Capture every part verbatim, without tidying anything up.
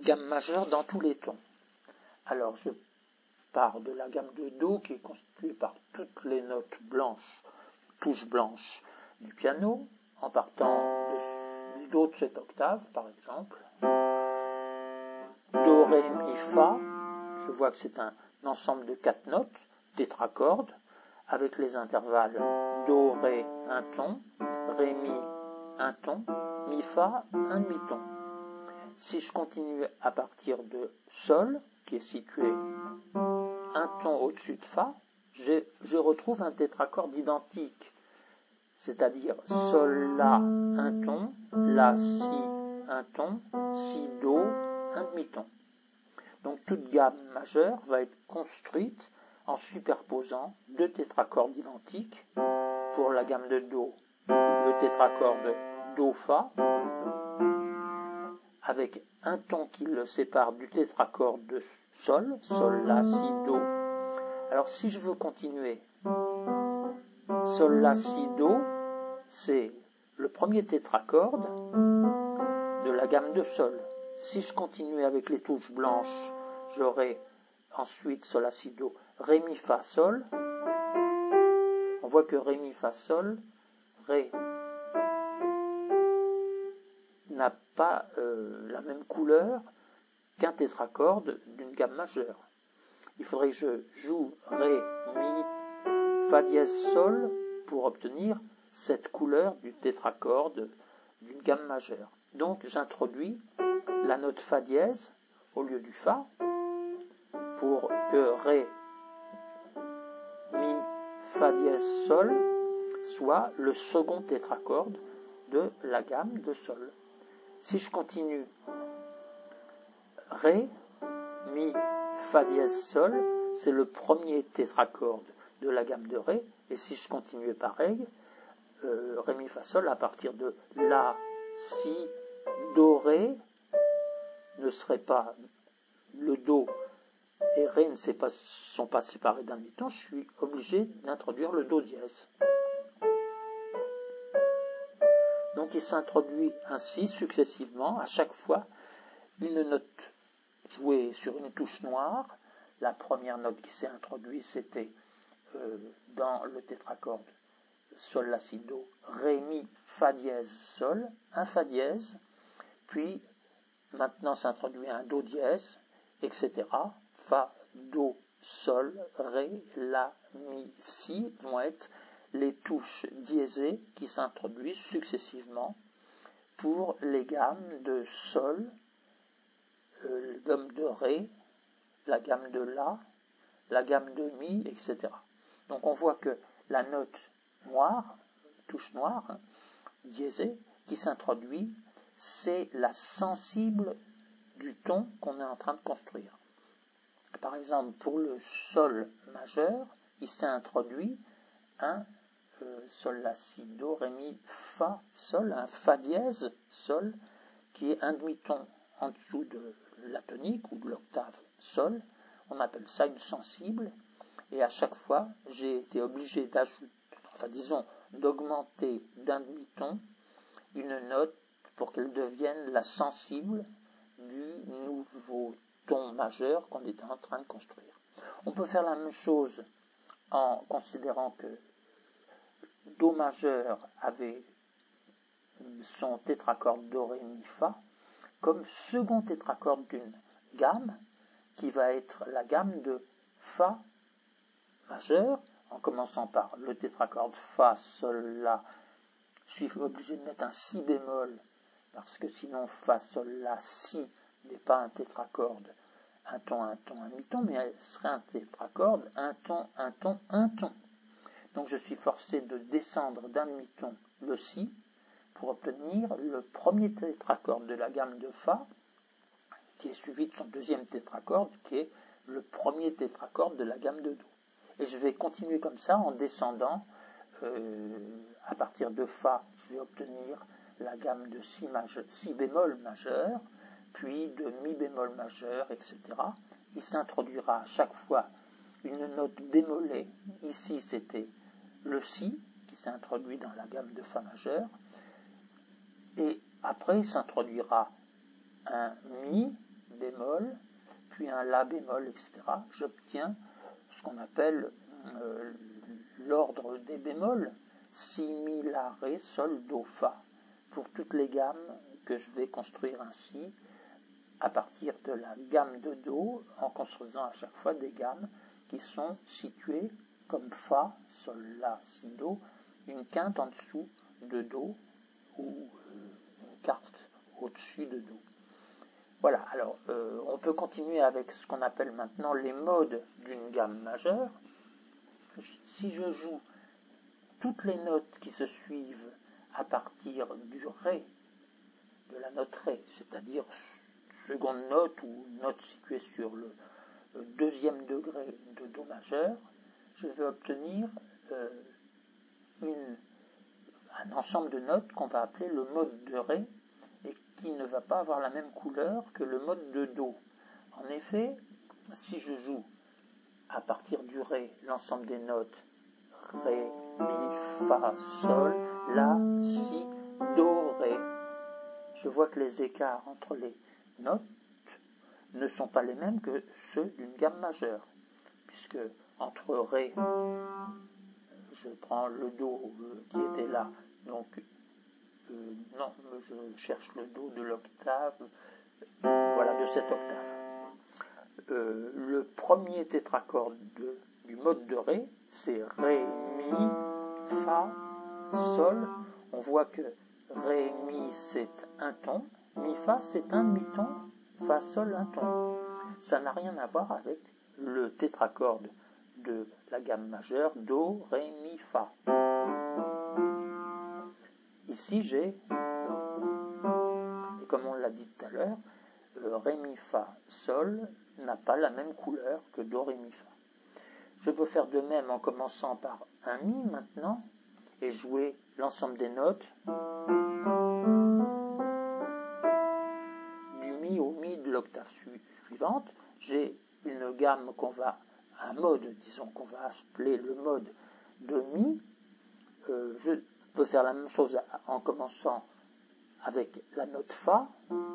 gamme majeure dans tous les tons. Alors je pars de la gamme de Do qui est constituée par toutes les notes blanches, touches blanches du piano, en partant de, du Do de cette octave par exemple. Do, Ré, Mi, Fa, je vois que c'est un ensemble de quatre notes, tétracordes, avec les intervalles Do, Ré, un ton, Ré, Mi, un ton, Mi, Fa, un demi-ton. Si je continue à partir de Sol, qui est situé un ton au-dessus de Fa, je, je retrouve un tétracorde identique, c'est-à-dire Sol, La, un ton, La, Si, un ton, Si, Do, un demi-ton. Donc toute gamme majeure va être construite en superposant deux tétracordes identiques. Pour la gamme de Do, le tétracorde Do-Fa, avec un ton qui le sépare du tétracorde de Sol, Sol, La, Si, Do. Alors si je veux continuer, Sol, La, Si, Do, c'est le premier tétracorde de la gamme de Sol. Si je continue avec les touches blanches, j'aurai ensuite Sol, La, Si, Do, Ré, Mi, Fa, Sol. On voit que Ré, Mi, Fa, Sol, Ré n'a pas euh, la même couleur qu'un tétracorde d'une gamme majeure. Il faudrait que je joue Ré, Mi, Fa dièse, Sol pour obtenir cette couleur du tétracorde d'une gamme majeure. Donc j'introduis la note Fa dièse au lieu du Fa pour que Ré, Mi, Fa dièse, Sol soit le second tétracorde de la gamme de Sol. Si je continue Ré, Mi, Fa dièse, Sol, c'est le premier tétracorde de la gamme de Ré, et si je continuais pareil, euh, Ré, Mi, Fa, Sol, à partir de La, Si, Do, Ré, ne serait pas le Do et Ré ne sont pas séparés d'un demi-ton, je suis obligé d'introduire le Do dièse. Donc il s'introduit ainsi successivement, à chaque fois, une note jouée sur une touche noire. La première note qui s'est introduite, c'était euh, dans le tétracorde Sol, La, Si, Do, Ré, Mi, Fa dièse, Sol, un Fa dièse, puis maintenant s'introduit un Do dièse, et cetera. Fa, Do, Sol, Ré, La, Mi, Si vont être les touches diésées qui s'introduisent successivement pour les gammes de Sol, euh, la gamme de Ré, la gamme de La, la gamme de Mi, et cetera. Donc on voit que la note noire, touche noire, hein, diésée, qui s'introduit, c'est la sensible du ton qu'on est en train de construire. Par exemple, pour le Sol majeur, il s'est introduit un euh, Sol, La, Si, Do, Ré, Mi, Fa, Sol, un Fa dièse, Sol, qui est un demi-ton en dessous de la tonique ou de l'octave Sol. On appelle ça une sensible. Et à chaque fois, j'ai été obligé d'ajouter, enfin disons, d'augmenter d'un demi-ton une note pour qu'elle devienne la sensible du nouveau ton majeur qu'on était en train de construire. On peut faire la même chose en considérant que Do majeur avait son tétracorde Do, Ré, Mi, Fa comme second tétracorde d'une gamme qui va être la gamme de Fa majeur, en commençant par le tétracorde Fa, Sol, La. Je suis obligé de mettre un Si bémol parce que sinon Fa, Sol, La, Si n'est pas un tétracorde un ton, un ton, un demi-ton, mais ce serait un tétracorde un ton, un ton, un ton. Donc je suis forcé de descendre d'un demi-ton le Si pour obtenir le premier tétracorde de la gamme de Fa, qui est suivi de son deuxième tétracorde, qui est le premier tétracorde de la gamme de Do. Et je vais continuer comme ça en descendant. Euh, à partir de Fa, je vais obtenir la gamme de Si, majeur, si bémol majeur, puis de Mi bémol majeur, et cetera. Il s'introduira à chaque fois une note bémolée. Ici, c'était le Si qui s'est introduit dans la gamme de Fa majeur. Et après, il s'introduira un Mi bémol, puis un la bémol, et cetera, j'obtiens ce qu'on appelle euh, l'ordre des bémols, si, mi, la, ré, sol, do, fa, pour toutes les gammes que je vais construire ainsi, à partir de la gamme de do, en construisant à chaque fois des gammes qui sont situées comme fa, sol, la, si, do, une quinte en dessous de do, ou une quarte au-dessus de do. Voilà, alors euh, on peut continuer avec ce qu'on appelle maintenant les modes d'une gamme majeure. Si je joue toutes les notes qui se suivent à partir du ré, de la note ré, c'est-à-dire seconde note ou note située sur le, le deuxième degré de do majeur, je vais obtenir euh, une, un ensemble de notes qu'on va appeler le mode de ré, et qui ne va pas avoir la même couleur que le mode de do. En effet, si je joue à partir du ré l'ensemble des notes ré, mi, fa, sol, la, si, do, ré, je vois que les écarts entre les notes ne sont pas les mêmes que ceux d'une gamme majeure, puisque entre ré, je prends le do qui était là, donc euh, non, je cherche le do de l'octave, voilà, de cette octave. Euh, le premier tétracorde de, du mode de ré, c'est ré, mi, fa, sol. On voit que ré, mi, c'est un ton, mi, fa, c'est un demi-ton, fa, sol, un ton. Ça n'a rien à voir avec le tétracorde de la gamme majeure, do, ré, mi, fa. Ici, j'ai, et comme on l'a dit tout à l'heure, ré, mi, fa, sol n'a pas la même couleur que do, ré, mi, fa. Je peux faire de même en commençant par un mi maintenant et jouer l'ensemble des notes du mi au mi de l'octave su- suivante. J'ai une gamme qu'on va, un mode, disons qu'on va appeler le mode de mi. Euh, je peux faire la même chose en commençant avec la note fa.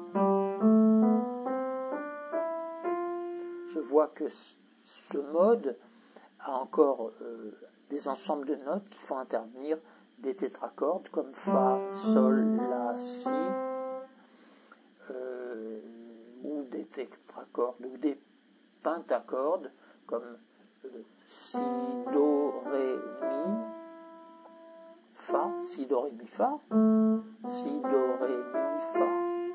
Je vois que ce mode a encore euh, des ensembles de notes qui font intervenir des tétracordes comme fa, sol, la, si, euh, ou des tétracordes ou des pentacordes comme euh, si, do, ré, mi, fa, si, do, ré, mi, fa, si, do, ré, mi, fa.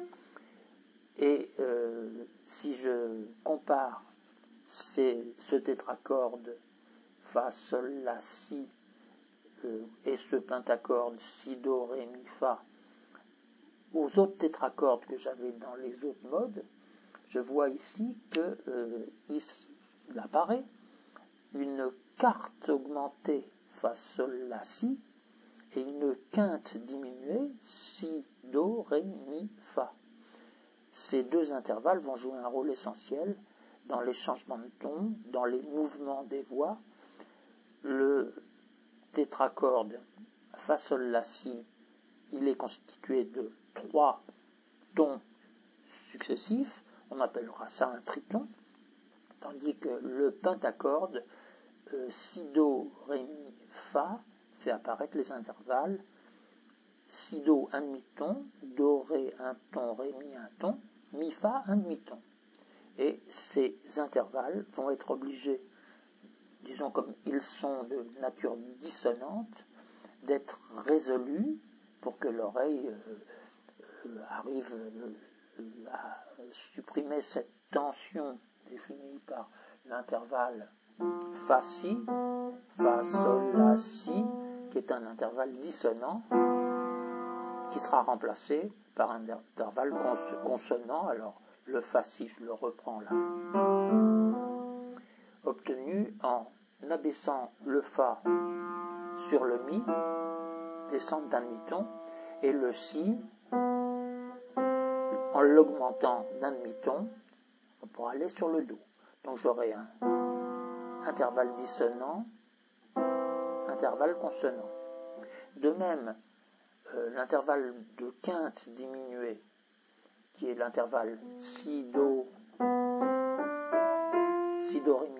Et euh, si je compare ces, ce tétracorde fa, sol, la, si, euh, et ce pentacorde si, do, ré, mi, fa aux autres tétracordes que j'avais dans les autres modes, je vois ici que euh, il, il apparaît une quarte augmentée fa, sol, la, si et une quinte diminuée si, do, ré, mi, fa. Ces deux intervalles vont jouer un rôle essentiel dans les changements de ton, dans les mouvements des voix. Le tétracorde fa, sol, la, si, il est constitué de trois tons successifs, on appellera ça un triton, tandis que le pentacorde euh, si, do, ré, mi, fa fait apparaître les intervalles si, do, un demi-ton, do, ré, un ton, ré, mi, un ton, mi, fa, un demi-ton. Et ces intervalles vont être obligés, disons comme ils sont de nature dissonante, d'être résolus pour que l'oreille euh, euh, arrive euh, à supprimer cette tension définie par l'intervalle fa, si, fa, sol, la, si, qui est un intervalle dissonant, qui sera remplacé par un intervalle cons- consonant. Alors, le fa, si, je le reprends là, obtenu en abaissant le fa sur le mi, descente d'un demi-ton, et le si, en l'augmentant d'un demi-ton, pour aller sur le do. Donc j'aurai un intervalle dissonant, intervalle consonant. De même, euh, l'intervalle de quinte diminuée, qui est l'intervalle si, do,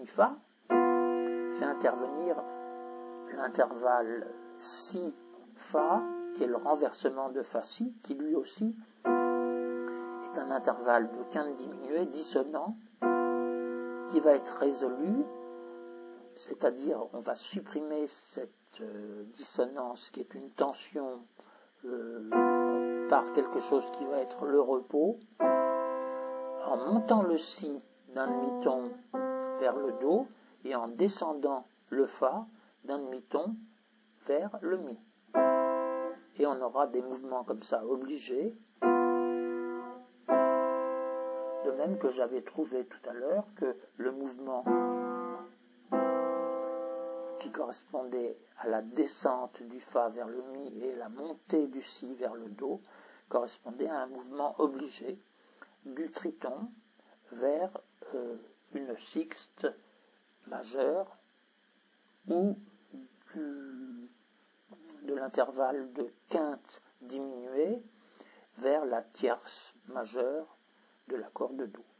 Fa, fait intervenir l'intervalle Si Fa, qui est le renversement de Fa Si, qui lui aussi est un intervalle de quinte diminuée dissonant, qui va être résolu, c'est-à-dire on va supprimer cette euh, dissonance qui est une tension euh, par quelque chose qui va être le repos, en montant le Si d'un demi-ton vers le Do et en descendant le Fa d'un demi-ton vers le Mi. Et on aura des mouvements comme ça obligés, de même que j'avais trouvé tout à l'heure que le mouvement qui correspondait à la descente du Fa vers le Mi et la montée du Si vers le Do correspondait à un mouvement obligé du triton vers euh, une sixte majeure ou du, de l'intervalle de quinte diminuée vers la tierce majeure de l'accord de Do.